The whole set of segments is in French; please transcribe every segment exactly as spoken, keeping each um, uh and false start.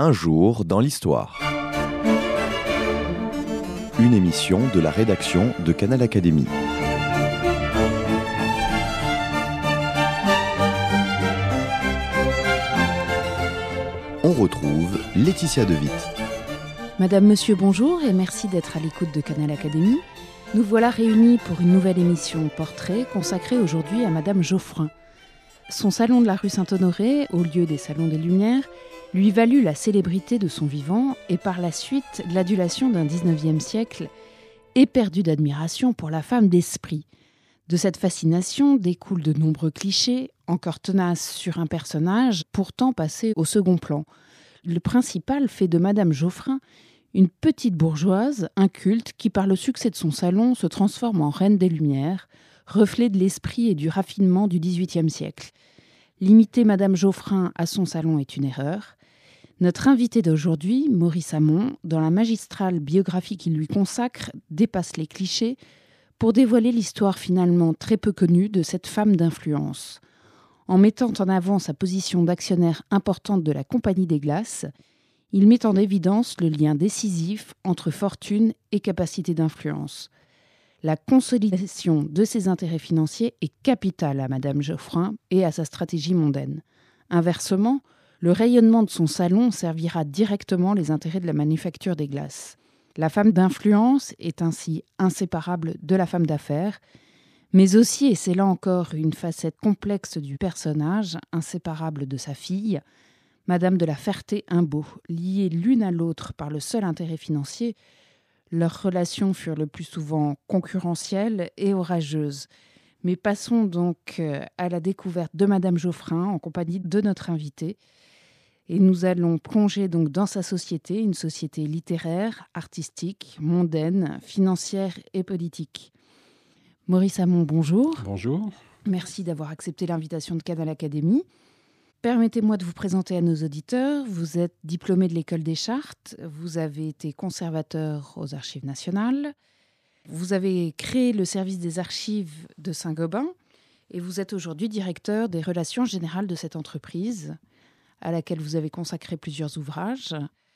Un jour dans l'histoire. Une émission de la rédaction de Canal Académie. On retrouve Laetitia De Witt. Madame, Monsieur, bonjour et merci d'être à l'écoute de Canal Académie. Nous voilà réunis pour une nouvelle émission portrait consacrée aujourd'hui à Madame Geoffrin. Son salon de la rue Saint-Honoré, au lieu des salons des Lumières, lui valut la célébrité de son vivant et par la suite l'adulation d'un dix-neuvième siècle éperdu d'admiration pour la femme d'esprit. De cette fascination découlent de nombreux clichés, encore tenaces sur un personnage, pourtant passé au second plan. Le principal fait de Madame Geoffrin une petite bourgeoise, inculte, qui par le succès de son salon se transforme en reine des Lumières, reflet de l'esprit et du raffinement du dix-huitième siècle. Limiter Madame Geoffrin à son salon est une erreur. Notre invité d'aujourd'hui, Maurice Hamon, dans la magistrale biographie qu'il lui consacre, dépasse les clichés pour dévoiler l'histoire finalement très peu connue de cette femme d'influence. En mettant en avant sa position d'actionnaire importante de la Compagnie des Glaces, il met en évidence le lien décisif entre fortune et capacité d'influence. La consolidation de ses intérêts financiers est capitale à Madame Geoffrin et à sa stratégie mondaine. Inversement, le rayonnement de son salon servira directement les intérêts de la manufacture des glaces. La femme d'influence est ainsi inséparable de la femme d'affaires, mais aussi, et c'est là encore une facette complexe du personnage, inséparable de sa fille, Madame de la Ferté-Imbaud. Liées l'une à l'autre par le seul intérêt financier, leurs relations furent le plus souvent concurrentielles et orageuses. Mais passons donc à la découverte de Madame Geoffrin en compagnie de notre invité. Et nous allons plonger donc dans sa société, une société littéraire, artistique, mondaine, financière et politique. Maurice Hamon, bonjour. Bonjour. Merci d'avoir accepté l'invitation de Canal Académie. Permettez-moi de vous présenter à nos auditeurs. Vous êtes diplômé de l'École des Chartes, vous avez été conservateur aux Archives nationales, vous avez créé le service des archives de Saint-Gobain et vous êtes aujourd'hui directeur des relations générales de cette entreprise, à laquelle vous avez consacré plusieurs ouvrages.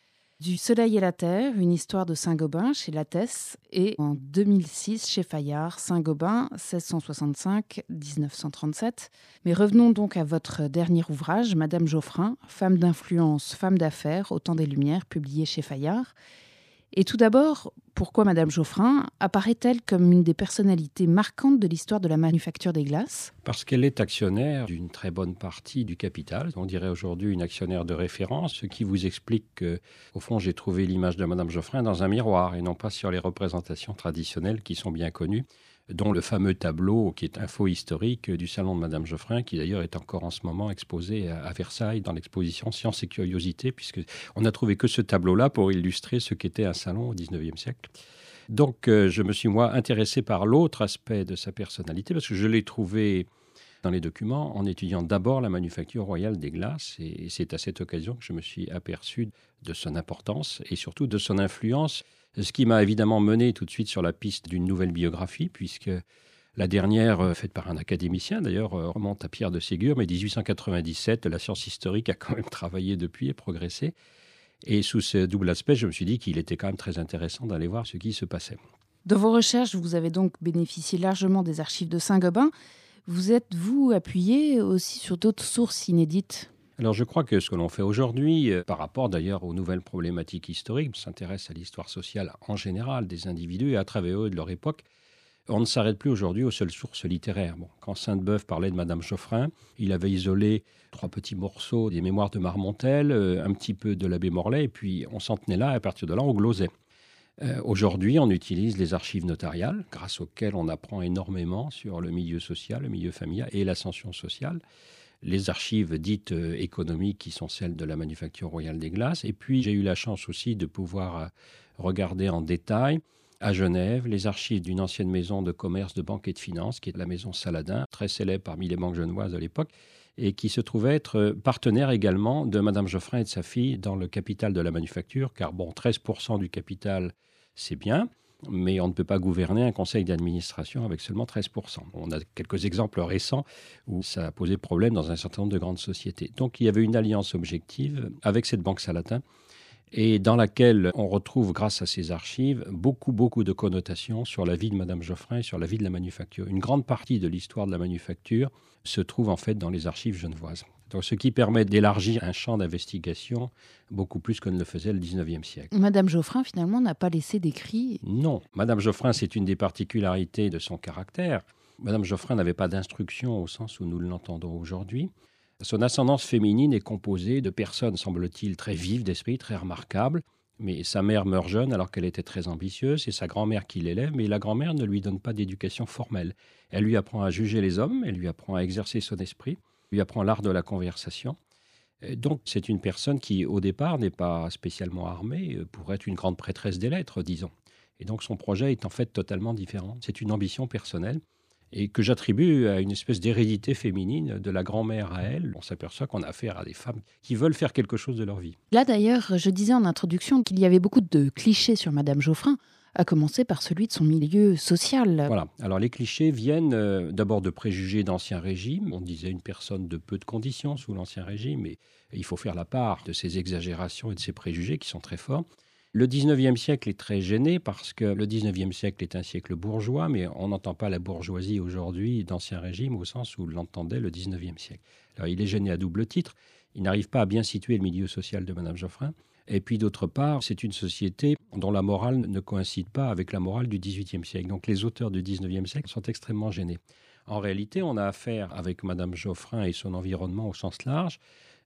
Du Soleil et la Terre, une histoire de Saint-Gobain chez Lattès, et en deux mille six chez Fayard, Saint-Gobain, seize cent soixante-cinq à dix-neuf cent trente-sept. Mais revenons donc à votre dernier ouvrage, Madame Geoffrin, femme d'influence, femme d'affaires, au temps des Lumières, publié chez Fayard. Et tout d'abord, pourquoi Madame Geoffrin apparaît-elle comme une des personnalités marquantes de l'histoire de la manufacture des glaces ? Parce qu'elle est actionnaire d'une très bonne partie du capital. On dirait aujourd'hui une actionnaire de référence, ce qui vous explique que, au fond, j'ai trouvé l'image de Madame Geoffrin dans un miroir et non pas sur les représentations traditionnelles qui sont bien connues, dont le fameux tableau qui est un faux historique du salon de Madame Geoffrin, qui d'ailleurs est encore en ce moment exposé à Versailles dans l'exposition Sciences et Curiosités, puisqu'on n'a trouvé que ce tableau-là pour illustrer ce qu'était un salon au dix-neuvième siècle. Donc euh, je me suis moi intéressé par l'autre aspect de sa personnalité, parce que je l'ai trouvé dans les documents en étudiant d'abord la manufacture royale des glaces, et c'est à cette occasion que je me suis aperçu de son importance et surtout de son influence. Ce qui m'a évidemment mené tout de suite sur la piste d'une nouvelle biographie, puisque la dernière, faite par un académicien d'ailleurs, remonte à Pierre de Ségur, mais dix-huit cent quatre-vingt-dix-sept, la science historique a quand même travaillé depuis et progressé. Et sous ce double aspect, je me suis dit qu'il était quand même très intéressant d'aller voir ce qui se passait. Dans vos recherches, vous avez donc bénéficié largement des archives de Saint-Gobain. Vous êtes-vous appuyé aussi sur d'autres sources inédites ? Alors je crois que ce que l'on fait aujourd'hui, euh, par rapport d'ailleurs aux nouvelles problématiques historiques, s'intéresse à l'histoire sociale en général des individus et à travers eux de leur époque. On ne s'arrête plus aujourd'hui aux seules sources littéraires. Bon, quand Sainte-Beuve parlait de Madame Geoffrin, il avait isolé trois petits morceaux des mémoires de Marmontel, euh, un petit peu de l'abbé Morlaix, et puis on s'en tenait là, et à partir de là on glosait. Euh, aujourd'hui, on utilise les archives notariales, grâce auxquelles on apprend énormément sur le milieu social, le milieu familial et l'ascension sociale. Les archives dites euh, économiques qui sont celles de la manufacture royale des glaces. Et puis, j'ai eu la chance aussi de pouvoir euh, regarder en détail à Genève les archives d'une ancienne maison de commerce, de banque et de finance, qui est la maison Saladin, très célèbre parmi les banques genevoises de l'époque, et qui se trouvait être partenaire également de Madame Geoffrin et de sa fille dans le capital de la manufacture, car bon, treize pour cent du capital, c'est bien. mais on ne peut pas gouverner un conseil d'administration avec seulement treize pour cent. On a quelques exemples récents où ça a posé problème dans un certain nombre de grandes sociétés. Donc il y avait une alliance objective avec cette Banque Salatin, et dans laquelle on retrouve, grâce à ces archives, beaucoup, beaucoup de connotations sur la vie de Madame Geoffrin et sur la vie de la manufacture. Une grande partie de l'histoire de la manufacture se trouve en fait dans les archives genevoises. Donc, ce qui permet d'élargir un champ d'investigation beaucoup plus que ne le faisait le dix-neuvième siècle. Madame Geoffrin, finalement, n'a pas laissé d'écrit. Non. Madame Geoffrin, c'est une des particularités de son caractère. Madame Geoffrin n'avait pas d'instruction au sens où nous l'entendons aujourd'hui. Son ascendance féminine est composée de personnes, semble-t-il, très vives d'esprit, très remarquables. Mais sa mère meurt jeune alors qu'elle était très ambitieuse. C'est sa grand-mère qui l'élève, mais la grand-mère ne lui donne pas d'éducation formelle. Elle lui apprend à juger les hommes, elle lui apprend à exercer son esprit, lui apprend l'art de la conversation. Et donc c'est une personne qui, au départ, n'est pas spécialement armée pour être une grande prêtresse des lettres, disons. Et donc son projet est en fait totalement différent. C'est une ambition personnelle, et que j'attribue à une espèce d'hérédité féminine de la grand-mère à elle. On s'aperçoit qu'on a affaire à des femmes qui veulent faire quelque chose de leur vie. Là d'ailleurs, je disais en introduction qu'il y avait beaucoup de clichés sur Madame Geoffrin, à commencer par celui de son milieu social. Voilà. Alors les clichés viennent euh, d'abord de préjugés d'Ancien Régime. On disait une personne de peu de conditions sous l'Ancien Régime, et il faut faire la part de ces exagérations et de ces préjugés qui sont très forts. Le dix-neuvième siècle est très gêné parce que le dix-neuvième siècle est un siècle bourgeois, mais on n'entend pas la bourgeoisie aujourd'hui d'Ancien Régime au sens où l'entendait le dix-neuvième siècle. Alors il est gêné à double titre. Il n'arrive pas à bien situer le milieu social de Madame Geoffrin. Et puis d'autre part, c'est une société dont la morale ne coïncide pas avec la morale du dix-huitième siècle. Donc les auteurs du dix-neuvième siècle sont extrêmement gênés. En réalité, on a affaire avec Madame Geoffrin et son environnement au sens large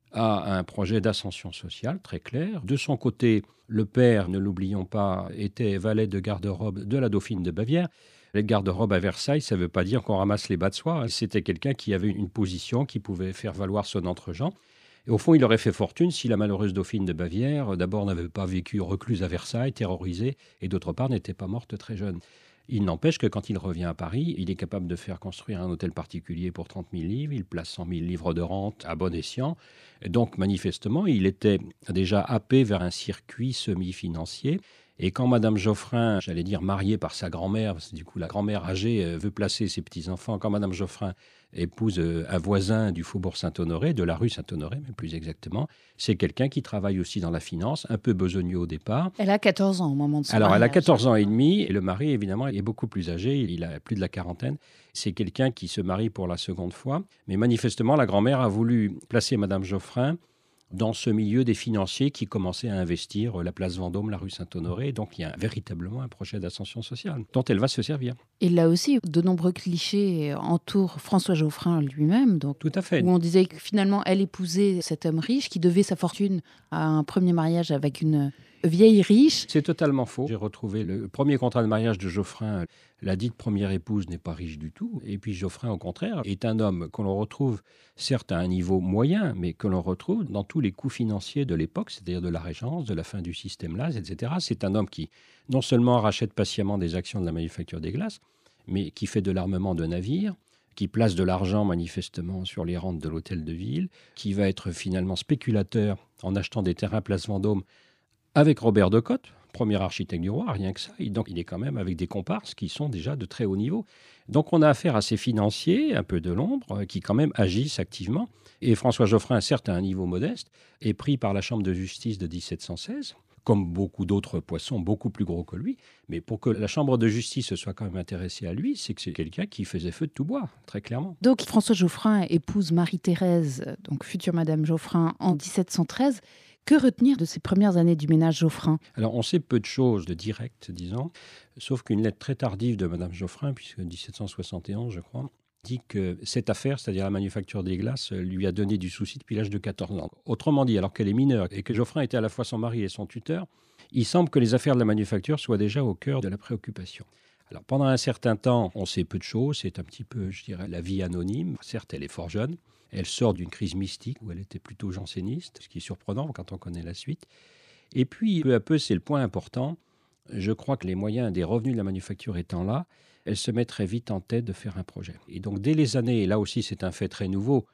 à un projet d'ascension sociale très clair. De son côté, le père, ne l'oublions pas, était valet de garde-robe de la dauphine de Bavière. Les garde-robes à Versailles, ça ne veut pas dire qu'on ramasse les bas de soie. C'était quelqu'un qui avait une position, qui pouvait faire valoir son entre-gens. Et au fond, il aurait fait fortune si la malheureuse dauphine de Bavière, d'abord, n'avait pas vécu recluse à Versailles, terrorisée, et d'autre part, n'était pas morte très jeune. Il n'empêche que quand il revient à Paris, il est capable de faire construire un hôtel particulier pour trente mille livres, il place cent mille livres de rente à bon escient. Et donc, manifestement, il était déjà happé vers un circuit semi-financier. Et quand Madame Geoffrin, j'allais dire mariée par sa grand-mère, parce que du coup la grand-mère âgée veut placer ses petits-enfants, quand Madame Geoffrin épouse un voisin du faubourg Saint-Honoré, de la rue Saint-Honoré, mais plus exactement, c'est quelqu'un qui travaille aussi dans la finance, un peu besogneux au départ. Elle a quatorze ans au moment de son Alors, mariage. elle a quatorze ans et demi, et le mari, évidemment, est beaucoup plus âgé, il a plus de la quarantaine. C'est quelqu'un qui se marie pour la seconde fois, mais manifestement, la grand-mère a voulu placer Madame Geoffrin dans ce milieu des financiers qui commençaient à investir la place Vendôme, la rue Saint-Honoré. Donc, il y a véritablement un projet d'ascension sociale dont elle va se servir. Et là aussi, de nombreux clichés entourent François Geoffrin lui-même. Donc, tout à fait. Où on disait que finalement, elle épousait cet homme riche qui devait sa fortune à un premier mariage avec une vieille riche. C'est totalement faux. J'ai retrouvé le premier contrat de mariage de Geoffrin. La dite première épouse n'est pas riche du tout. Et puis Geoffrin, au contraire, est un homme que l'on retrouve, certes à un niveau moyen, mais que l'on retrouve dans tous les coûts financiers de l'époque, c'est-à-dire de la Régence, de la fin du système Laz, et cetera. C'est un homme qui, non seulement rachète patiemment des actions de la manufacture des glaces, mais qui fait de l'armement de navires, qui place de l'argent manifestement sur les rentes de l'hôtel de ville, qui va être finalement spéculateur en achetant des terrains place Vendôme avec Robert de Cotte, premier architecte du roi, rien que ça. Et donc, il est quand même avec des comparses qui sont déjà de très haut niveau. Donc, on a affaire à ces financiers, un peu de l'ombre, qui quand même agissent activement. Et François Geoffrin, certes à un niveau modeste, est pris par la Chambre de justice de dix-sept cent seize, comme beaucoup d'autres poissons beaucoup plus gros que lui. Mais pour que la Chambre de justice se soit quand même intéressée à lui, c'est que c'est quelqu'un qui faisait feu de tout bois, très clairement. Donc, François Geoffrin épouse Marie-Thérèse, donc future Madame Geoffrin, en dix-sept cent treize. Que retenir de ces premières années du ménage Geoffrin ? Alors, on sait peu de choses de direct, disons, sauf qu'une lettre très tardive de Madame Geoffrin, puisque dix-sept cent soixante et onze, je crois, dit que cette affaire, c'est-à-dire la manufacture des glaces, lui a donné du souci depuis l'âge de quatorze ans. Autrement dit, alors qu'elle est mineure et que Geoffrin était à la fois son mari et son tuteur, il semble que les affaires de la manufacture soient déjà au cœur de la préoccupation. Alors, pendant un certain temps, on sait peu de choses, c'est un petit peu, je dirais, la vie anonyme. Certes, elle est fort jeune. Elle sort d'une crise mystique où elle était plutôt janséniste, ce qui est surprenant quand on connaît la suite. Et puis, peu à peu, c'est le point important, je crois que les moyens des revenus de la manufacture étant là, elle se met très vite en tête de faire un projet. Et donc, dès les années, et là aussi c'est un fait très nouveau,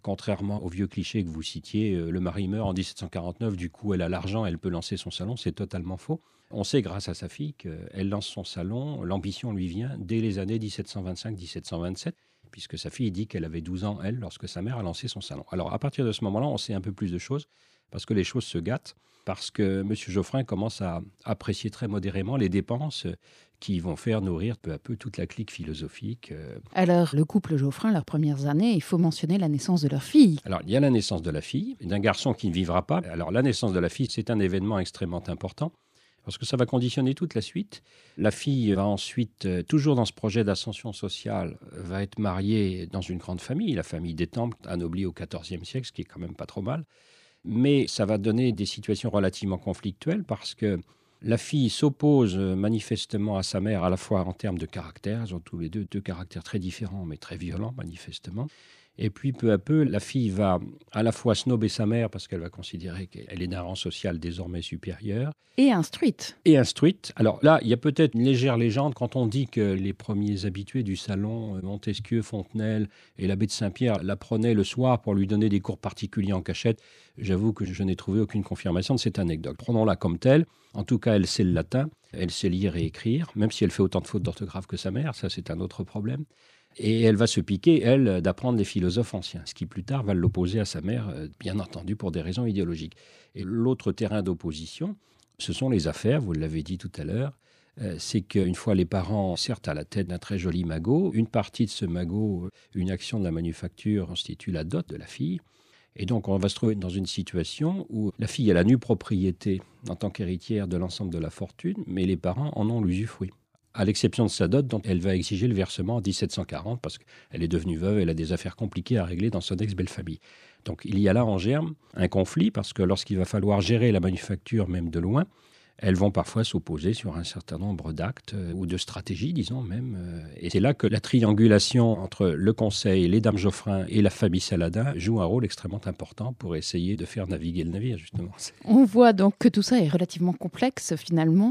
Contrairement au vieux cliché que vous citiez, euh, le mari meurt en dix-sept cent quarante-neuf, du coup elle a l'argent, elle peut lancer son salon, c'est totalement faux. On sait grâce à sa fille qu'elle lance son salon, l'ambition lui vient dès les années dix-sept cent vingt-cinq dix-sept cent vingt-sept, puisque sa fille dit qu'elle avait douze ans, elle, lorsque sa mère a lancé son salon. Alors à partir de ce moment-là, on sait un peu plus de choses, parce que les choses se gâtent, parce que M. Geoffrin commence à apprécier très modérément les dépenses qui vont faire nourrir peu à peu toute la clique philosophique. Alors, le couple Geoffrin, leurs premières années, il faut mentionner la naissance de leur fille. Alors, il y a la naissance de la fille, d'un garçon qui ne vivra pas. Alors, la naissance de la fille, c'est un événement extrêmement important, parce que ça va conditionner toute la suite. La fille va ensuite, toujours dans ce projet d'ascension sociale, va être mariée dans une grande famille, la famille d'Étampes, anoblie au quatorzième siècle, ce qui est quand même pas trop mal. Mais ça va donner des situations relativement conflictuelles, parce que la fille s'oppose manifestement à sa mère, à la fois en termes de caractère. Ils ont tous les deux deux caractères très différents, mais très violents, manifestement. Et puis, peu à peu, la fille va à la fois snober sa mère, parce qu'elle va considérer qu'elle est d'un rang social désormais supérieur. Et instruite. Et instruite. Alors là, il y a peut-être une légère légende quand on dit que les premiers habitués du salon, Montesquieu, Fontenelle et l'abbé de Saint-Pierre, la prenaient le soir pour lui donner des cours particuliers en cachette. J'avoue que je n'ai trouvé aucune confirmation de cette anecdote. Prenons-la comme telle. En tout cas, elle sait le latin, elle sait lire et écrire, même si elle fait autant de fautes d'orthographe que sa mère, ça c'est un autre problème. Et elle va se piquer, elle, d'apprendre les philosophes anciens, ce qui plus tard va l'opposer à sa mère, bien entendu pour des raisons idéologiques. Et l'autre terrain d'opposition, ce sont les affaires, vous l'avez dit tout à l'heure. Euh, c'est qu'une fois les parents, certes à la tête d'un très joli magot, une partie de ce magot, une action de la manufacture, constitue la dot de la fille. Et donc on va se trouver dans une situation où la fille a la nue propriété en tant qu'héritière de l'ensemble de la fortune, mais les parents en ont l'usufruit. À l'exception de sa dot, dont elle va exiger le versement en dix-sept cent quarante, parce qu'elle est devenue veuve, elle a des affaires compliquées à régler dans son ex-belle-famille. Donc il y a là en germe un conflit, parce que lorsqu'il va falloir gérer la manufacture, même de loin, elles vont parfois s'opposer sur un certain nombre d'actes, euh, ou de stratégies, disons même. Euh, et c'est là que la triangulation entre le conseil, les dames Geoffrin et la famille Saladin joue un rôle extrêmement important pour essayer de faire naviguer le navire, justement. On voit donc que tout ça est relativement complexe, finalement.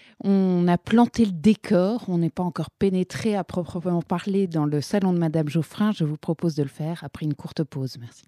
On a planté le décor, on n'est pas encore pénétré à proprement parler dans le salon de Madame Geoffrin. Je vous propose de le faire après une courte pause. Merci.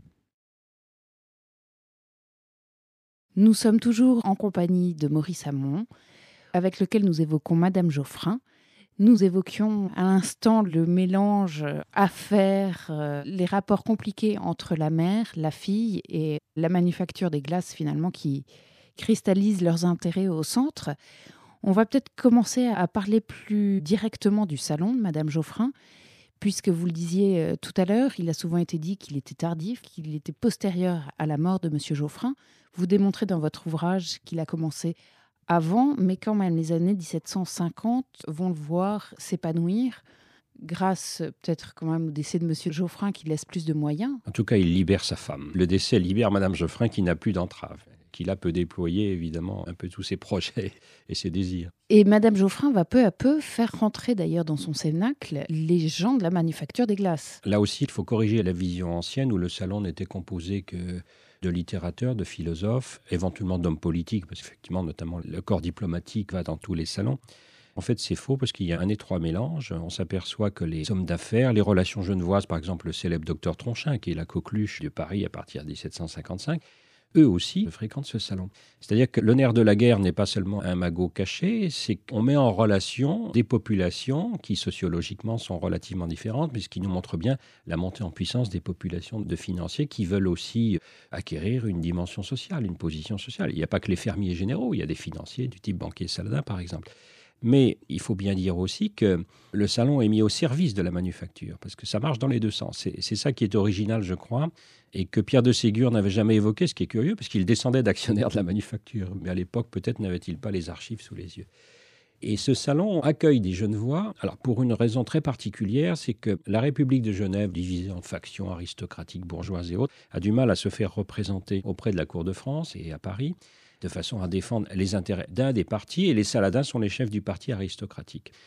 Nous sommes toujours en compagnie de Maurice Hamon, avec lequel nous évoquons Madame Geoffrin. Nous évoquions à l'instant le mélange affaires, euh, les rapports compliqués entre la mère, la fille et la manufacture des glaces finalement qui cristallisent leurs intérêts au centre. On va peut-être commencer à parler plus directement du salon de Madame Geoffrin, puisque vous le disiez tout à l'heure, il a souvent été dit qu'il était tardif, qu'il était postérieur à la mort de Monsieur Geoffrin. Vous démontrez dans votre ouvrage qu'il a commencé avant, mais quand même les années dix-sept cent cinquante vont le voir s'épanouir, grâce peut-être quand même au décès de Monsieur Geoffrin qui laisse plus de moyens. En tout cas, il libère sa femme. Le décès libère Madame Geoffrin qui n'a plus d'entrave, qui là peut déployer évidemment un peu tous ses projets et ses désirs. Et Madame Geoffrin va peu à peu faire rentrer d'ailleurs dans son cénacle les gens de la manufacture des glaces. Là aussi, il faut corriger la vision ancienne où le salon n'était composé que de littérateurs, de philosophes, éventuellement d'hommes politiques, parce qu'effectivement, notamment le corps diplomatique va dans tous les salons. En fait, c'est faux parce qu'il y a un étroit mélange. On s'aperçoit que les hommes d'affaires, les relations genevoises, par exemple le célèbre docteur Tronchin, qui est la coqueluche de Paris à partir de dix-sept cent cinquante-cinq, eux aussi fréquentent ce salon. C'est-à-dire que le nerf de la guerre n'est pas seulement un magot caché, c'est qu'on met en relation des populations qui sociologiquement sont relativement différentes, mais ce qui nous montre bien la montée en puissance des populations de financiers qui veulent aussi acquérir une dimension sociale, une position sociale. Il n'y a pas que les fermiers généraux, il y a des financiers du type banquier Saladin par exemple. Mais il faut bien dire aussi que le salon est mis au service de la manufacture, parce que ça marche dans les deux sens. C'est, c'est ça qui est original, je crois, et que Pierre de Ségur n'avait jamais évoqué, ce qui est curieux, parce qu'il descendait d'actionnaires de la manufacture. Mais à l'époque, peut-être n'avait-il pas les archives sous les yeux. Et ce salon accueille des Genevois, alors pour une raison très particulière, c'est que la République de Genève, divisée en factions aristocratiques, bourgeoises et autres, a du mal à se faire représenter auprès de la cour de France et à Paris, de façon à défendre les intérêts d'un des partis, et les Saladins sont les chefs du parti aristocratique.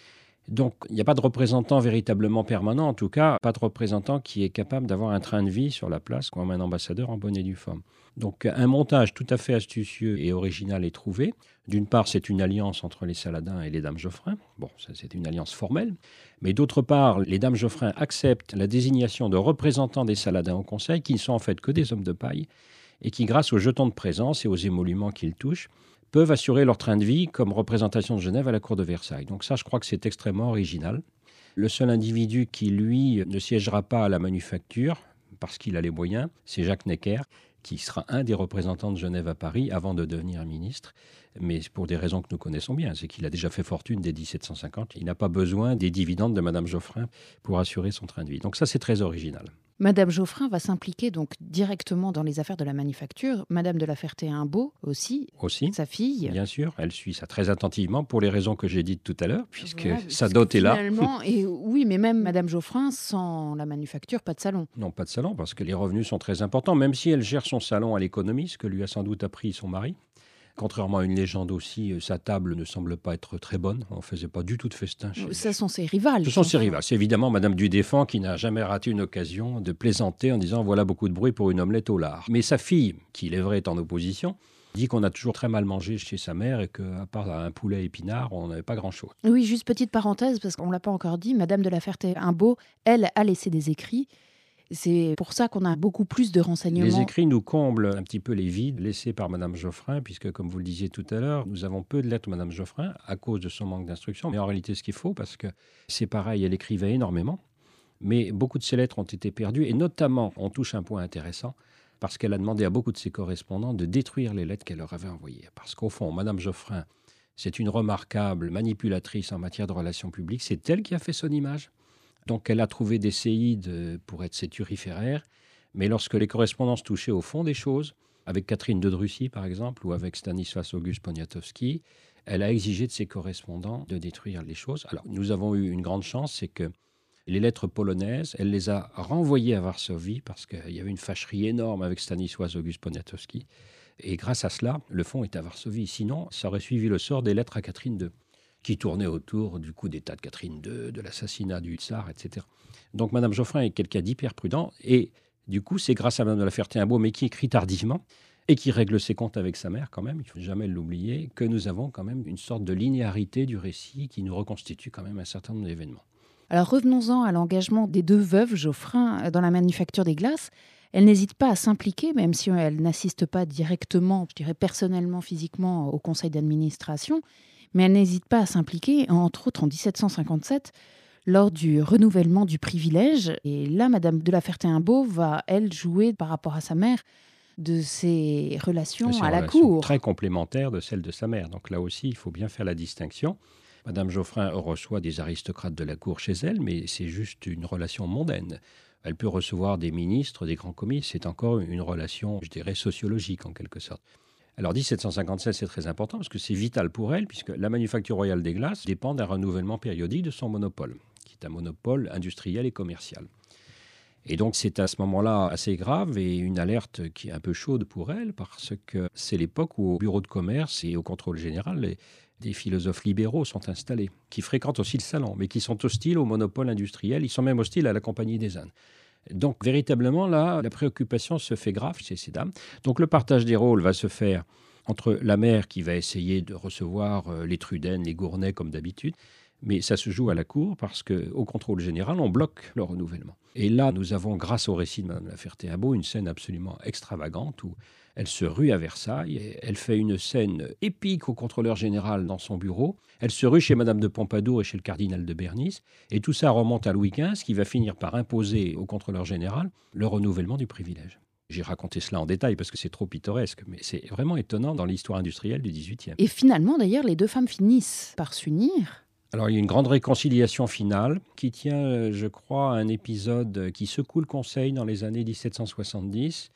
Donc, il n'y a pas de représentant véritablement permanent, en tout cas, pas de représentant qui est capable d'avoir un train de vie sur la place comme un ambassadeur en bonne et due forme. Donc, un montage tout à fait astucieux et original est trouvé. D'une part, c'est une alliance entre les Saladins et les dames Geoffrin. Bon, ça, c'est une alliance formelle. Mais d'autre part, les dames Geoffrin acceptent la désignation de représentants des Saladins au Conseil, qui ne sont en fait que des hommes de paille, et qui, grâce aux jetons de présence et aux émoluments qu'ils touchent, peuvent assurer leur train de vie comme représentation de Genève à la cour de Versailles. Donc ça, je crois que c'est extrêmement original. Le seul individu qui, lui, ne siégera pas à la manufacture, parce qu'il a les moyens, c'est Jacques Necker, qui sera un des représentants de Genève à Paris avant de devenir ministre, mais pour des raisons que nous connaissons bien. C'est qu'il a déjà fait fortune dès dix-sept cent cinquante. Il n'a pas besoin des dividendes de Madame Geoffrin pour assurer son train de vie. Donc ça, c'est très original. Madame Geoffrin va s'impliquer donc directement dans les affaires de la manufacture. Madame de la Ferté-Imbaud aussi, aussi, sa fille. Bien sûr, elle suit ça très attentivement pour les raisons que j'ai dites tout à l'heure, puisque voilà, sa dot est là. Et oui, mais même Madame Geoffrin, sans la manufacture, pas de salon. Non, pas de salon, parce que les revenus sont très importants, même si elle gère son salon à l'économie, ce que lui a sans doute appris son mari. Contrairement à une légende aussi, sa table ne semble pas être très bonne. On ne faisait pas du tout de festin chez Ce sont ses rivales. Ce sont ses rivales. C'est évidemment Madame Dudéfend qui n'a jamais raté une occasion de plaisanter en disant « voilà beaucoup de bruit pour une omelette au lard ». Mais sa fille, qui il est vrai est en opposition, dit qu'on a toujours très mal mangé chez sa mère et qu'à part un poulet épinard, on n'avait pas grand-chose. Oui, juste petite parenthèse, parce qu'on ne l'a pas encore dit, Madame de la Ferté-Imbaud, elle, a laissé des écrits. C'est pour ça qu'on a beaucoup plus de renseignements. Les écrits nous comblent un petit peu les vides laissés par Madame Geoffrin, puisque, comme vous le disiez tout à l'heure, nous avons peu de lettres de Madame Geoffrin à cause de son manque d'instruction. Mais en réalité, ce qu'il faut, parce que c'est pareil, elle écrivait énormément, mais beaucoup de ses lettres ont été perdues, et notamment, on touche un point intéressant, parce qu'elle a demandé à beaucoup de ses correspondants de détruire les lettres qu'elle leur avait envoyées. Parce qu'au fond, Madame Geoffrin, c'est une remarquable manipulatrice en matière de relations publiques. C'est elle qui a fait son image. Donc, elle a trouvé des séides pour être ses turiféraires. Mais lorsque les correspondances touchaient au fond des choses, avec Catherine de Drussy, par exemple, ou avec Stanislas Auguste Poniatowski, elle a exigé de ses correspondants de détruire les choses. Alors, nous avons eu une grande chance, c'est que les lettres polonaises, elle les a renvoyées à Varsovie parce qu'il y avait une fâcherie énorme avec Stanislas Auguste Poniatowski. Et grâce à cela, le fond est à Varsovie. Sinon, ça aurait suivi le sort des lettres à Catherine deux, qui tournait autour du coup d'État de Catherine deux, de l'assassinat du tsar, et cetera. Donc Madame Geoffrin est quelqu'un d'hyper prudent, et du coup c'est grâce à Madame de la Ferté-Imbaud, mais qui écrit tardivement, et qui règle ses comptes avec sa mère quand même, il ne faut jamais l'oublier, que nous avons quand même une sorte de linéarité du récit qui nous reconstitue quand même un certain nombre d'événements. Alors revenons-en à l'engagement des deux veuves Geoffrin dans la manufacture des glaces. Elle n'hésite pas à s'impliquer, même si elle n'assiste pas directement, je dirais personnellement, physiquement, au conseil d'administration, mais elle n'hésite pas à s'impliquer, entre autres en dix-sept cent cinquante-sept, lors du renouvellement du privilège. Et là, Madame de la Ferté-Imbaud va, elle, jouer par rapport à sa mère de ses relations de ses à la relations cour. Très complémentaires de celles de sa mère. Donc là aussi, il faut bien faire la distinction. Madame Geoffrin reçoit des aristocrates de la cour chez elle, mais c'est juste une relation mondaine. Elle peut recevoir des ministres, des grands commis. C'est encore une relation, je dirais, sociologique en quelque sorte. Alors dix-sept cent cinquante-sept, c'est très important parce que c'est vital pour elle, puisque la Manufacture royale des glaces dépend d'un renouvellement périodique de son monopole, qui est un monopole industriel et commercial. Et donc c'est à ce moment-là assez grave et une alerte qui est un peu chaude pour elle, parce que c'est l'époque où au bureau de commerce et au contrôle général, les, des philosophes libéraux sont installés, qui fréquentent aussi le salon, mais qui sont hostiles au monopole industriel, ils sont même hostiles à la Compagnie des Indes. Donc, véritablement, là, la préoccupation se fait grave chez ces dames. Donc, le partage des rôles va se faire entre la mère qui va essayer de recevoir euh, les Trudel, les Gournay, comme d'habitude, mais ça se joue à la cour parce qu'au contrôle général, on bloque le renouvellement. Et là, nous avons, grâce au récit de Madame de la Ferté-Imbaud, une scène absolument extravagante où elle se rue à Versailles, et elle fait une scène épique au contrôleur général dans son bureau, elle se rue chez Madame de Pompadour et chez le cardinal de Bernis, et tout ça remonte à Louis quinze, qui va finir par imposer au contrôleur général le renouvellement du privilège. J'ai raconté cela en détail parce que c'est trop pittoresque, mais c'est vraiment étonnant dans l'histoire industrielle du dix-huitième. Et finalement, d'ailleurs, les deux femmes finissent par s'unir. Alors, il y a une grande réconciliation finale qui tient, je crois, à un épisode qui secoue le Conseil dans les années dix-sept cent soixante-dix,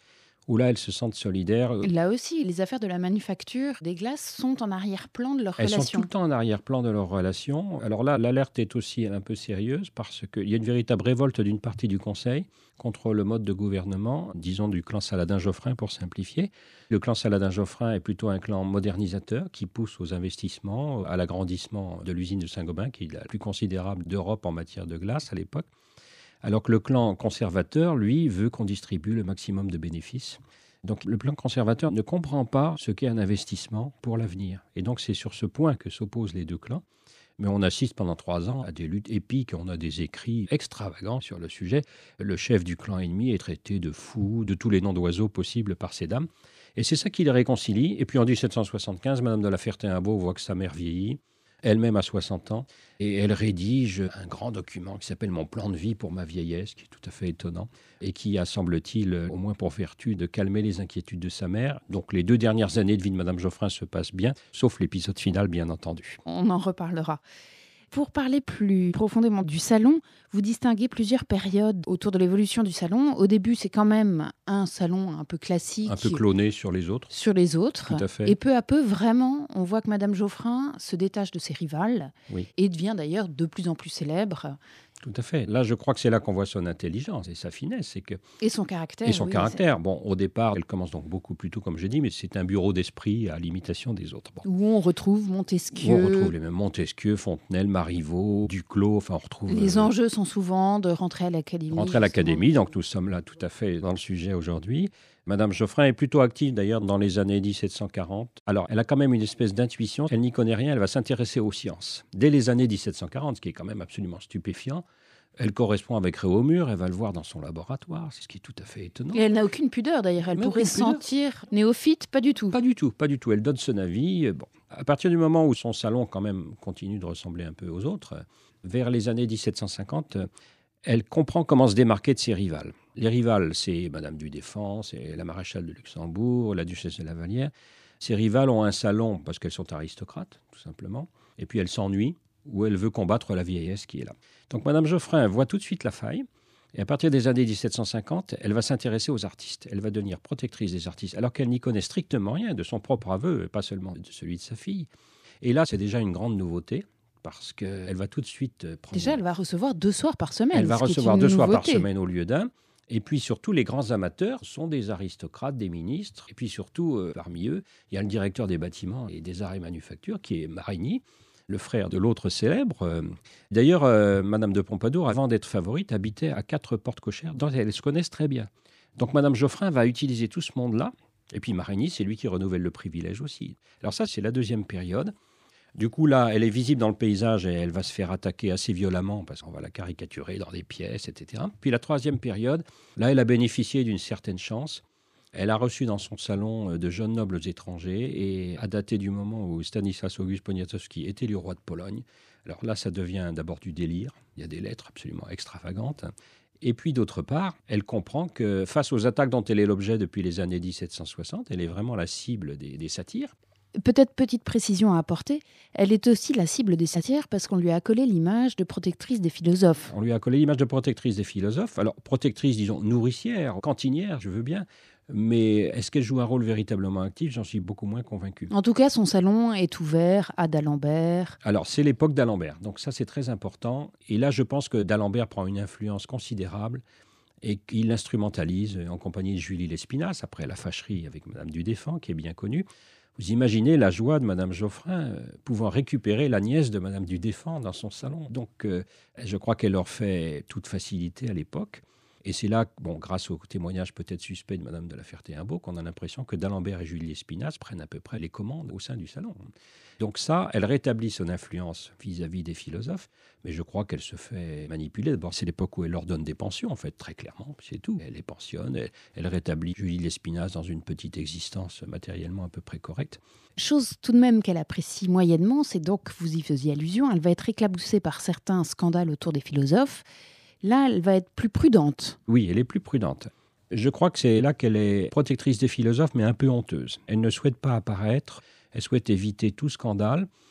où là, elles se sentent solidaires. Là aussi, les affaires de la manufacture des glaces sont en arrière-plan de leur Elles relation. sont tout le temps en arrière-plan de leur relation. Alors là, l'alerte est aussi un peu sérieuse parce qu'il y a une véritable révolte d'une partie du Conseil contre le mode de gouvernement, disons du clan Saladin-Geoffrin pour simplifier. Le clan Saladin-Geoffrin est plutôt un clan modernisateur qui pousse aux investissements, à l'agrandissement de l'usine de Saint-Gobain, qui est la plus considérable d'Europe en matière de glace à l'époque. Alors que le clan conservateur, lui, veut qu'on distribue le maximum de bénéfices. Donc le clan conservateur ne comprend pas ce qu'est un investissement pour l'avenir. Et donc c'est sur ce point que s'opposent les deux clans. Mais on assiste pendant trois ans à des luttes épiques. On a des écrits extravagants sur le sujet. Le chef du clan ennemi est traité de fou, de tous les noms d'oiseaux possibles par ces dames. Et c'est ça qui les réconcilie. Et puis en dix-sept cent soixante-quinze, Madame de la Ferté-Imbault voit que sa mère vieillit, elle-même a soixante ans, et elle rédige un grand document qui s'appelle « Mon plan de vie pour ma vieillesse », qui est tout à fait étonnant, et qui a, semble-t-il, au moins pour vertu de calmer les inquiétudes de sa mère. Donc les deux dernières années de vie de Madame Geoffrin se passent bien, sauf l'épisode final, bien entendu. On en reparlera. Pour parler plus profondément du salon, vous distinguez plusieurs périodes autour de l'évolution du salon. Au début, c'est quand même un salon un peu classique. Un peu cloné sur les autres. Sur les autres. Tout à fait. Et peu à peu, vraiment, on voit que Madame Geoffrin se détache de ses rivales oui. et devient d'ailleurs de plus en plus célèbre. Tout à fait. Là, je crois que c'est là qu'on voit son intelligence et sa finesse. C'est que... Et son caractère. Et son oui, caractère. C'est... Bon, au départ, elle commence donc beaucoup plus tôt, comme j'ai dit, mais c'est un bureau d'esprit à l'imitation des autres. Bon. Où on retrouve Montesquieu. Où on retrouve les mêmes Montesquieu, Fontenelle, Marivaux, Duclos, enfin on retrouve... Les euh, enjeux sont souvent de rentrer à l'académie. Rentrer à l'académie, donc nous sommes là tout à fait dans le sujet aujourd'hui. Madame Geoffrin est plutôt active d'ailleurs dans les années dix-sept cent quarante. Alors, elle a quand même une espèce d'intuition. Elle n'y connaît rien, elle va s'intéresser aux sciences. Dès les années dix-sept cent quarante, ce qui est quand même absolument stupéfiant, elle correspond avec Réaumur, elle va le voir dans son laboratoire, c'est ce qui est tout à fait étonnant. Et elle n'a aucune pudeur d'ailleurs, elle Mais pourrait se sentir néophyte, pas du tout. Pas du tout, pas du tout. Elle donne son avis. Bon. À partir du moment où son salon quand même continue de ressembler un peu aux autres, vers les années dix-sept cent cinquante, elle comprend comment se démarquer de ses rivales. Les rivales, c'est Madame du Deffand, c'est la maréchale de Luxembourg, la duchesse de la Vallière. Ses rivales ont un salon parce qu'elles sont aristocrates, tout simplement. Et puis elle s'ennuie, où elle veut combattre la vieillesse qui est là. Donc Madame Geoffrin voit tout de suite la faille, et à partir des années dix-sept cent cinquante, elle va s'intéresser aux artistes. Elle va devenir protectrice des artistes, alors qu'elle n'y connaît strictement rien de son propre aveu, pas seulement de celui de sa fille. Et là, c'est déjà une grande nouveauté, parce qu'elle va tout de suite prendre... Déjà, elle va recevoir deux soirs par semaine. Elle va ce qui recevoir est une deux soirs nouveauté. par semaine au lieu d'un. Et puis surtout, les grands amateurs sont des aristocrates, des ministres. Et puis surtout, euh, parmi eux, il y a le directeur des bâtiments et des arts et manufactures, qui est Marigny, le frère de l'autre célèbre. D'ailleurs, euh, Madame de Pompadour, avant d'être favorite, habitait à quatre portes cochères dont elles se connaissent très bien. Donc Madame Geoffrin va utiliser tout ce monde-là. Et puis Marigny, c'est lui qui renouvelle le privilège aussi. Alors ça, c'est la deuxième période. Du coup, là, elle est visible dans le paysage et elle va se faire attaquer assez violemment parce qu'on va la caricaturer dans des pièces, et cetera. Puis la troisième période, là, elle a bénéficié d'une certaine chance. Elle a reçu dans son salon de jeunes nobles étrangers et a daté du moment où Stanislas Auguste Poniatowski est élu roi de Pologne. Alors là, ça devient d'abord du délire. Il y a des lettres absolument extravagantes. Et puis d'autre part, elle comprend que face aux attaques dont elle est l'objet depuis les années dix-sept cent soixante, elle est vraiment la cible des, des satires. Peut-être petite précision à apporter, elle est aussi la cible des satires parce qu'on lui a collé l'image de protectrice des philosophes. On lui a collé l'image de protectrice des philosophes. Alors, protectrice, disons, nourricière, cantinière, je veux bien. Mais est-ce qu'elle joue un rôle véritablement actif ? J'en suis beaucoup moins convaincu. En tout cas, son salon est ouvert à d'Alembert. Alors, c'est l'époque d'Alembert. Donc ça, c'est très important. Et là, je pense que d'Alembert prend une influence considérable et qu'il l'instrumentalise en compagnie de Julie Lespinasse, après la fâcherie avec Madame du Deffand, qui est bien connue. Vous imaginez la joie de Madame Geoffrin euh, pouvant récupérer la nièce de Madame du Deffand dans son salon. Donc, euh, je crois qu'elle leur fait toute facilité à l'époque. Et c'est là, bon, grâce au témoignage peut-être suspect de Madame de la Ferté-Imbault, qu'on a l'impression que d'Alembert et Julie Lespinasse prennent à peu près les commandes au sein du salon. Donc ça, elle rétablit son influence vis-à-vis des philosophes, mais je crois qu'elle se fait manipuler. D'abord, c'est l'époque où elle leur donne des pensions, en fait, très clairement, c'est tout. Elle les pensionne, elle, elle rétablit Julie Lespinasse dans une petite existence matériellement à peu près correcte. Chose tout de même qu'elle apprécie moyennement, c'est donc, vous y faisiez allusion, elle va être éclaboussée par certains scandales autour des philosophes. Là, elle va être plus prudente. Oui, elle est plus prudente. Je crois que c'est là qu'elle est protectrice des philosophes, mais un peu honteuse. Elle ne souhaite pas apparaître, elle souhaite éviter tout scandale.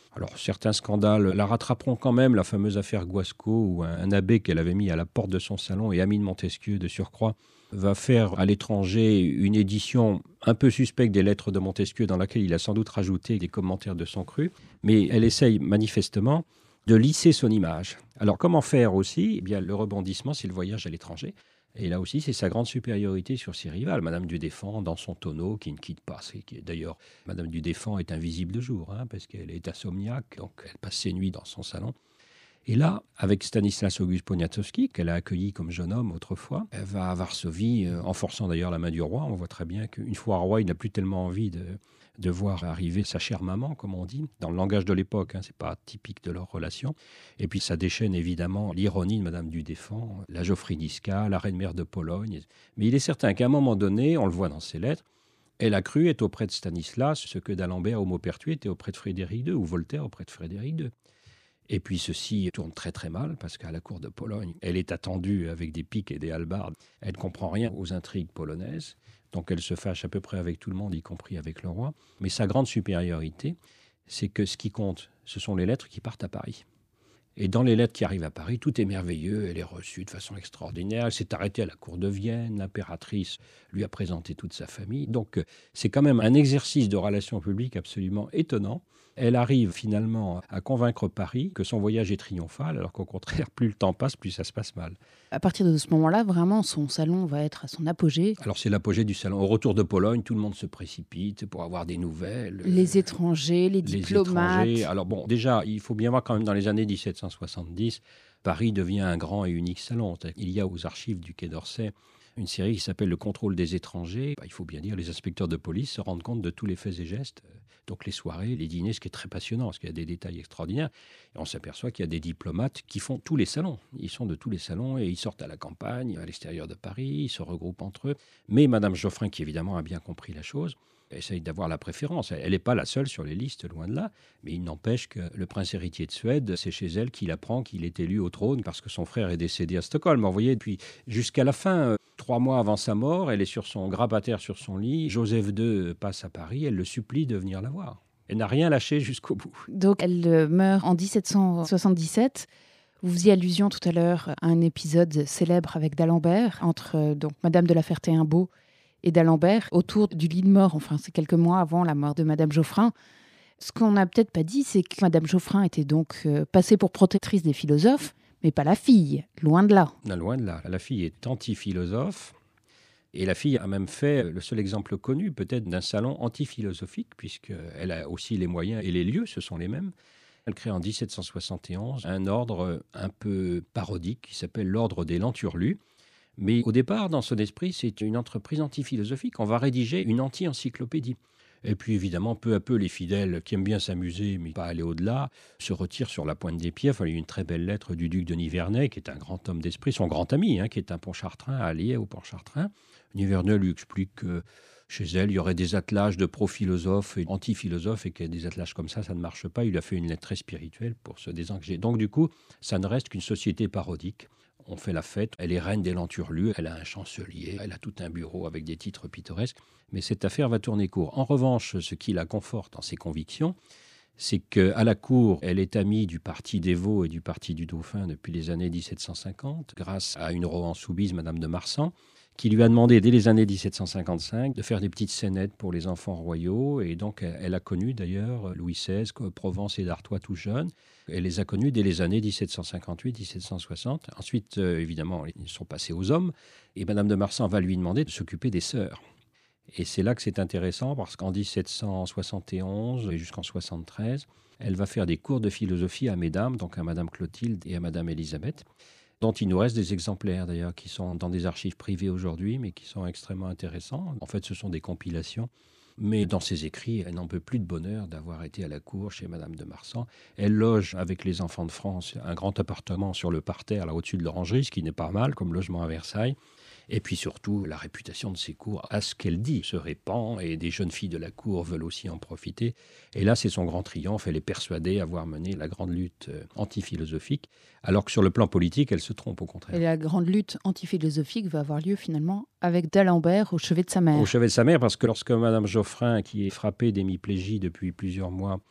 Alors, certains scandales la rattraperont quand même, la fameuse affaire Guasco, où un, un abbé qu'elle avait mis à la porte de son salon, et ami de Montesquieu de surcroît, va faire à l'étranger une édition un peu suspecte des lettres de Montesquieu, dans laquelle il a sans doute rajouté des commentaires de son cru, mais elle essaye manifestement de lisser son image. Alors, comment faire aussi ? Eh bien, le rebondissement, c'est le voyage à l'étranger. Et là aussi, c'est sa grande supériorité sur ses rivales. Madame du Deffand, dans son tonneau, qui ne quitte pas. C'est, qui est, d'ailleurs, Madame du Deffand est invisible de jour, hein, parce qu'elle est insomniaque, donc elle passe ses nuits dans son salon. Et là, avec Stanislas Auguste Poniatowski, qu'elle a accueilli comme jeune homme autrefois, elle va à Varsovie, euh, en forçant d'ailleurs la main du roi. On voit très bien qu'une fois roi, il n'a plus tellement envie de, de voir arriver sa chère maman, comme on dit, dans le langage de l'époque. Hein, c'est pas typique de leur relation. Et puis ça déchaîne évidemment l'ironie de Madame du Deffand, la Joffridiska, la reine-mère de Pologne. Mais il est certain qu'à un moment donné, on le voit dans ses lettres, elle a cru être auprès de Stanislas ce que d'Alembert au Maupertuis était auprès de Frédéric deux, ou Voltaire auprès de Frédéric deux. Et puis ceci tourne très très mal, parce qu'à la cour de Pologne, elle est attendue avec des piques et des hallebardes. Elle ne comprend rien aux intrigues polonaises, donc elle se fâche à peu près avec tout le monde, y compris avec le roi. Mais sa grande supériorité, c'est que ce qui compte, ce sont les lettres qui partent à Paris. Et dans les lettres qui arrivent à Paris, tout est merveilleux, elle est reçue de façon extraordinaire, elle s'est arrêtée à la cour de Vienne, l'impératrice lui a présenté toute sa famille. Donc c'est quand même un exercice de relations publiques absolument étonnant. Elle arrive finalement à convaincre Paris que son voyage est triomphal, alors qu'au contraire, plus le temps passe, plus ça se passe mal. À partir de ce moment-là, vraiment, son salon va être à son apogée. Alors c'est l'apogée du salon. Au retour de Pologne, tout le monde se précipite pour avoir des nouvelles. Les étrangers, les, les diplomates. Étrangers. Alors bon, déjà, il faut bien voir quand même dans les années dix-sept cent soixante-dix, Paris devient un grand et unique salon. Il y a aux archives du Quai d'Orsay une série qui s'appelle « Le contrôle des étrangers ». Il faut bien dire, les inspecteurs de police se rendent compte de tous les faits et gestes. Donc les soirées, les dîners, ce qui est très passionnant, parce qu'il y a des détails extraordinaires. Et on s'aperçoit qu'il y a des diplomates qui font tous les salons. Ils sont de tous les salons et ils sortent à la campagne, à l'extérieur de Paris, ils se regroupent entre eux. Mais Madame Geoffrin, qui évidemment a bien compris la chose, essaye d'avoir la préférence. Elle n'est pas la seule sur les listes, loin de là, mais il n'empêche que le prince héritier de Suède, c'est chez elle qu'il apprend qu'il est élu au trône parce que son frère est décédé à Stockholm. Vous voyez, puis jusqu'à la fin, trois mois avant sa mort, elle est sur son grabataire sur son lit. Joseph deux passe à Paris, elle le supplie de venir la voir. Elle n'a rien lâché jusqu'au bout. Donc elle meurt en dix-sept cent soixante-dix-sept. Vous faisiez allusion tout à l'heure à un épisode célèbre avec d'Alembert, entre donc Madame de la Ferté-Imbaud et d'Alembert, autour du lit de mort. Enfin, c'est quelques mois avant la mort de Madame Geoffrin. Ce qu'on n'a peut-être pas dit, c'est que Madame Geoffrin était donc euh, passée pour protectrice des philosophes, mais pas la fille, loin de là. Non, loin de là. La fille est anti-philosophe. Et la fille a même fait le seul exemple connu, peut-être, d'un salon anti-philosophique, puisqu'elle a aussi les moyens et les lieux, ce sont les mêmes. Elle crée en dix-sept cent soixante et onze un ordre un peu parodique qui s'appelle l'Ordre des Lenturlus. Mais au départ, dans son esprit, c'est une entreprise anti-philosophique. On va rédiger une anti-encyclopédie. Et puis évidemment, peu à peu, les fidèles qui aiment bien s'amuser, mais pas aller au-delà, se retirent sur la pointe des pieds. Enfin, il y a eu une très belle lettre du duc de Nivernais, qui est un grand homme d'esprit, son grand ami, hein, qui est un Pontchartrain, allié au Pontchartrain. Nivernais lui explique que chez elle, il y aurait des attelages de pro-philosophes et anti-philosophes, et que des attelages comme ça, ça ne marche pas. Il a fait une lettre très spirituelle pour se désengager. Donc du coup, ça ne reste qu'une société parodique. On fait la fête, elle est reine des Lenturlus, elle a un chancelier, elle a tout un bureau avec des titres pittoresques. Mais cette affaire va tourner court. En revanche, ce qui la conforte dans ses convictions, c'est qu'à la cour, elle est amie du parti des Vaux et du parti du Dauphin depuis les années dix-sept cent cinquante, grâce à une Rohan-Soubise, Madame de Marsan, qui lui a demandé dès les années dix-sept cent cinquante-cinq de faire des petites scénettes pour les enfants royaux. Et donc, elle a connu d'ailleurs Louis seize, Provence et d'Artois tout jeunes. Elle les a connus dès les années dix-sept cent cinquante-huit dix-sept cent soixante. Ensuite, euh, évidemment, ils sont passés aux hommes. Et Madame de Marsan va lui demander de s'occuper des sœurs. Et c'est là que c'est intéressant, parce qu'en dix-sept cent soixante et onze et jusqu'en soixante-treize, elle va faire des cours de philosophie à mesdames, donc à Madame Clotilde et à Madame Élisabeth, dont il nous reste des exemplaires d'ailleurs qui sont dans des archives privées aujourd'hui, mais qui sont extrêmement intéressants. En fait, ce sont des compilations. Mais dans ses écrits, elle n'en peut plus de bonheur d'avoir été à la cour chez Madame de Marsan. Elle loge avec les enfants de France un grand appartement sur le parterre, là au-dessus de l'Orangerie, ce qui n'est pas mal comme logement à Versailles. Et puis surtout, la réputation de ses cours, à ce qu'elle dit, se répand, et des jeunes filles de la cour veulent aussi en profiter. Et là, c'est son grand triomphe. Elle est persuadée avoir mené la grande lutte anti-philosophique, alors que sur le plan politique, elle se trompe au contraire. Et la grande lutte anti-philosophique va avoir lieu finalement avec d'Alembert au chevet de sa mère. Au chevet de sa mère, parce que lorsque Madame Geoffrin, qui est frappée d'hémiplégie depuis plusieurs mois,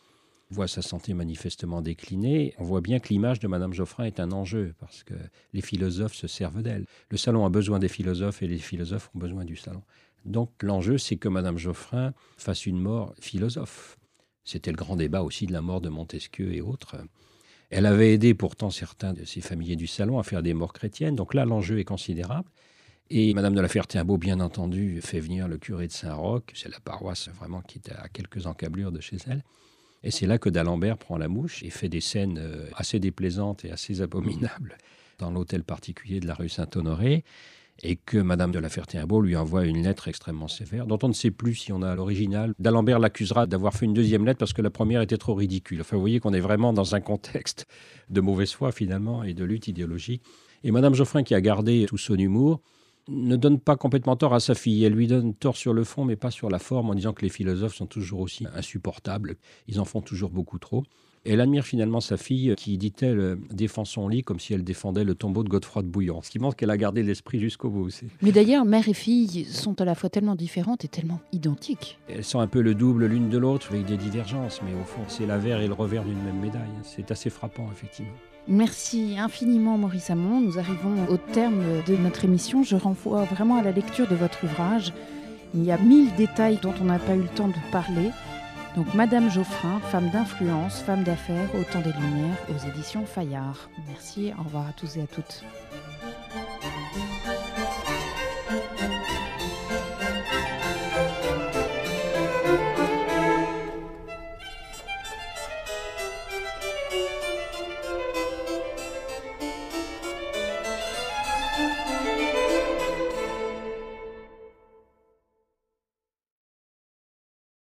voit sa santé manifestement décliner, on voit bien que l'image de Madame Geoffrin est un enjeu, parce que les philosophes se servent d'elle. Le salon a besoin des philosophes et les philosophes ont besoin du salon. Donc l'enjeu, c'est que Madame Geoffrin fasse une mort philosophe. C'était le grand débat aussi de la mort de Montesquieu et autres. Elle avait aidé pourtant certains de ses familiers du salon à faire des morts chrétiennes, donc là l'enjeu est considérable. Et Madame de la Ferté-Imbault, bien entendu, fait venir le curé de Saint-Roch, c'est la paroisse vraiment qui est à quelques encablures de chez elle. Et c'est là que d'Alembert prend la mouche et fait des scènes assez déplaisantes et assez abominables dans l'hôtel particulier de la rue Saint-Honoré, et que Madame de la Ferté-Imbault lui envoie une lettre extrêmement sévère, dont on ne sait plus si on a l'original. D'Alembert l'accusera d'avoir fait une deuxième lettre parce que la première était trop ridicule. Enfin, vous voyez qu'on est vraiment dans un contexte de mauvaise foi, finalement, et de lutte idéologique. Et Madame Geoffrin, qui a gardé tout son humour, ne donne pas complètement tort à sa fille. Elle lui donne tort sur le fond, mais pas sur la forme, en disant que les philosophes sont toujours aussi insupportables. Ils en font toujours beaucoup trop. Elle admire finalement sa fille qui, dit-elle, défend son lit comme si elle défendait le tombeau de Godefroy de Bouillon. Ce qui montre qu'elle a gardé l'esprit jusqu'au bout aussi. Mais d'ailleurs, mère et fille sont à la fois tellement différentes et tellement identiques. Elles sont un peu le double l'une de l'autre, avec des divergences, mais au fond, c'est l'avers et le revers d'une même médaille. C'est assez frappant, effectivement. Merci infiniment Maurice Hamon. Nous arrivons au terme de notre émission. Je renvoie vraiment à la lecture de votre ouvrage. Il y a mille détails dont on n'a pas eu le temps de parler. Donc Madame Geoffrin, femme d'influence, femme d'affaires, au temps des Lumières, aux éditions Fayard. Merci, au revoir à tous et à toutes.